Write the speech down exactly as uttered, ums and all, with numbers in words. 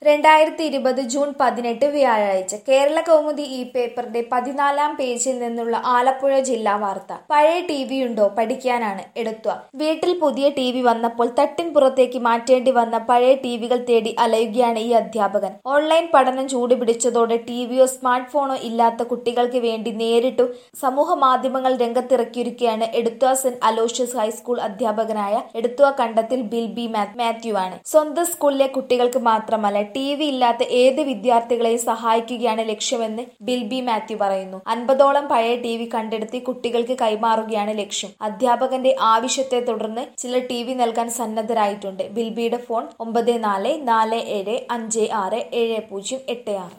രണ്ടായിരത്തി ഇരുപത് ജൂൺ പതിനെട്ട് വ്യാഴാഴ്ച കേരള കൗമുദി ഈ പേപ്പറിന്റെ പതിനാലാം പേജിൽ നിന്നുള്ള ആലപ്പുഴ ജില്ലാ വാർത്ത. പഴയ ടി വി ഉണ്ടോ പഠിക്കാനാണ് എടുത്വ. വീട്ടിൽ പുതിയ ടി വി വന്നപ്പോൾ തട്ടിൻ പുറത്തേക്ക് മാറ്റേണ്ടി വന്ന പഴയ ടിവികൾ തേടി അലയുകയാണ് ഈ അധ്യാപകൻ. ഓൺലൈൻ പഠനം ചൂടുപിടിച്ചതോടെ ടിവിയോ സ്മാർട്ട് ഫോണോ ഇല്ലാത്ത കുട്ടികൾക്ക് വേണ്ടി നേരിട്ടു സമൂഹ മാധ്യമങ്ങൾ രംഗത്തിറക്കിയിരിക്കുകയാണ് എടുത്വ സെന്റ് അലോഷ്യസ് ഹൈസ്കൂൾ അധ്യാപകനായ എടുത്വ കണ്ടത്തിൽ ബിൽബി മാത്യു ആണ്. സ്വന്തം സ്കൂളിലെ കുട്ടികൾക്ക് മാത്രമല്ല ടി വി ഇല്ലാത്ത ഏത് വിദ്യാർത്ഥികളെയും സഹായിക്കുകയാണ് ലക്ഷ്യമെന്ന് ബിൽബി മാത്യു പറയുന്നു. അൻപതോളം പഴയ ടി വി കണ്ടെടുത്ത് കുട്ടികൾക്ക് കൈമാറുകയാണ് ലക്ഷ്യം. അധ്യാപകന്റെ ആവശ്യത്തെ തുടർന്ന് ചിലർ ടി വി നൽകാൻ സന്നദ്ധരായിട്ടുണ്ട്. ബിൽബിയുടെ ഫോൺ ഒമ്പത് നാല് നാല് ഏഴ് അഞ്ച് ആറ് ഏഴ് പൂജ്യം എട്ട് ആറ്.